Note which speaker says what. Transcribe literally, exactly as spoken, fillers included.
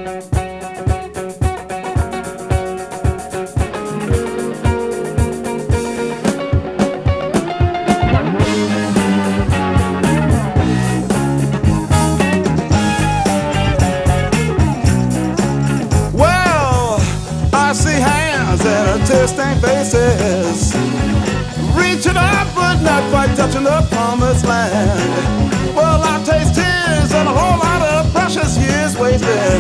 Speaker 1: Tear-stained faces, reaching up but not quite touching the promised land. Well, I taste tears and a whole lot of precious years wasted.